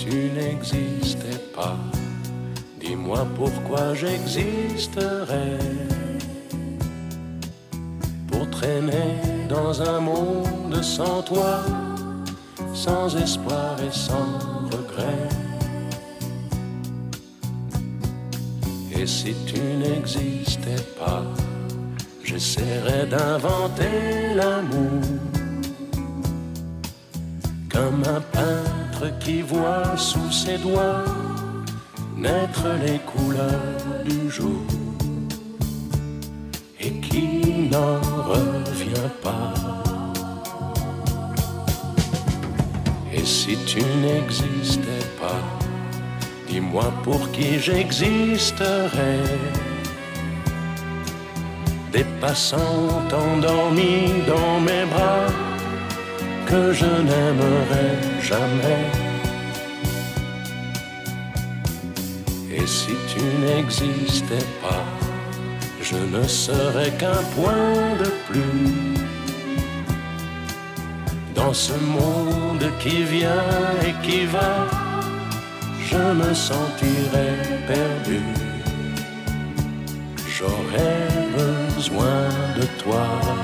tu n'existais pas, dis-moi pourquoi j'existerais. Pour traîner dans un monde sans toi, sans espoir et sans regret. Et si tu n'existais pas, j'essaierais d'inventer l'amour, comme un peintre qui voit sous ses doigts naître les couleurs du jour et qui n'en revient pas. Et si tu n'existais pas, dis-moi pour qui j'existerais. Des passants endormis dans mes bras que je n'aimerais jamais. Et si tu n'existais pas, je ne serais qu'un point de plus dans ce monde qui vient et qui va. Je me sentirais perdu. J'aurais besoin de toi.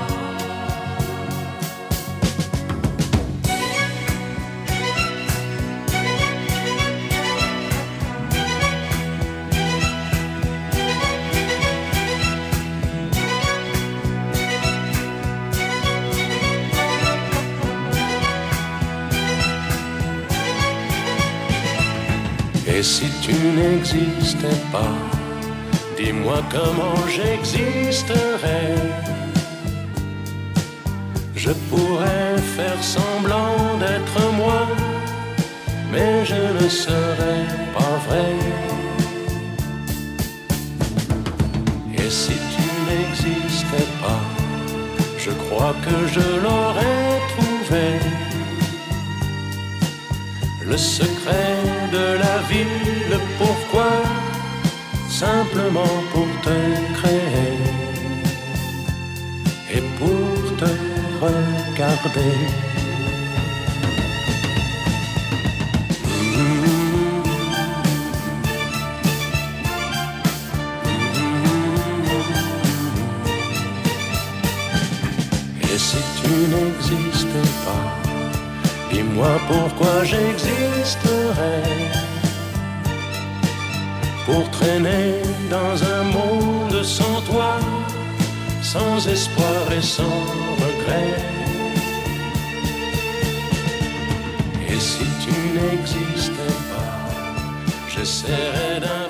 Et si tu n'existais pas, dis-moi comment j'existerais. Je pourrais faire semblant d'être moi, mais je ne serais pas vrai. Et si tu n'existais pas, je crois que je l'aurais trouvé. Le secret de la vie, le pourquoi, simplement pour te créer et pour te regarder. Et si tu n'existais pas, dis-moi pourquoi j'existerais. Pour traîner dans un monde sans toi, sans espoir et sans regret. Et si tu n'existais pas, j'essaierais d'un